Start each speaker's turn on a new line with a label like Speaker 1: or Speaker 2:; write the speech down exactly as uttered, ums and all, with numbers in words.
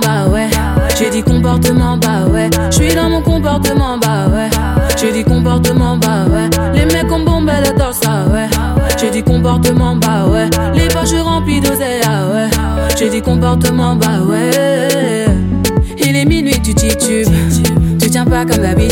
Speaker 1: bah ouais. J'ai dit comportement, bah ouais. J'suis dans mon comportement, bah ouais. J'ai dit comportement, bah ouais. Les mecs ont bombé le torse, ah ouais. J'ai dit comportement, bah ouais. Les poches remplies d'oseille, ah ouais. J'ai dit comportement, bah ouais. Il est minuit, tu titubes. Tu tiens pas comme d'habitude.